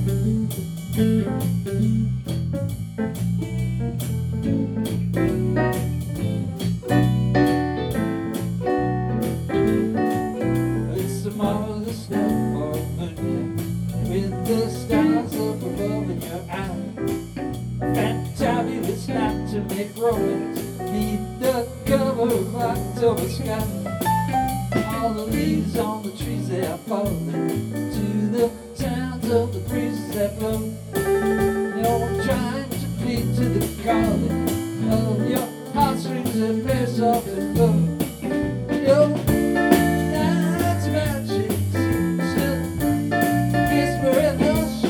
It's a marvelous night for a moonlight, with the stars up above in your eye. Fantabulous night to make romance beneath the cover of October sky. All the leaves on the trees, they are falling to the sounds of the breezes that blow. You're trying to plead to the calling of your heartstrings that play soft and low. Your night's magic still whisper and hush.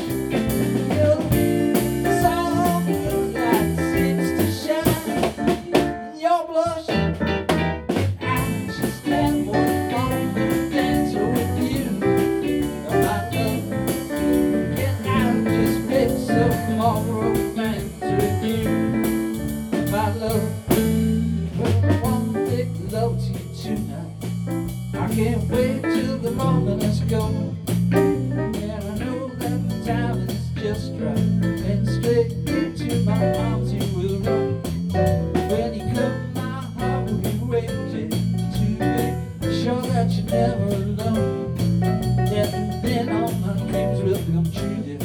Your soft moonlight seems to shine in your blush. I just can't wait to dance with you, my love. Can I just make some more romance with you, my love? I want to make love to you tonight. I can't wait till the moment is gone. And I know that the time is just right, and straight into my arms you will run. When you come, my heart will be waiting to make sure that you're never alone. And then all my dreams will come true.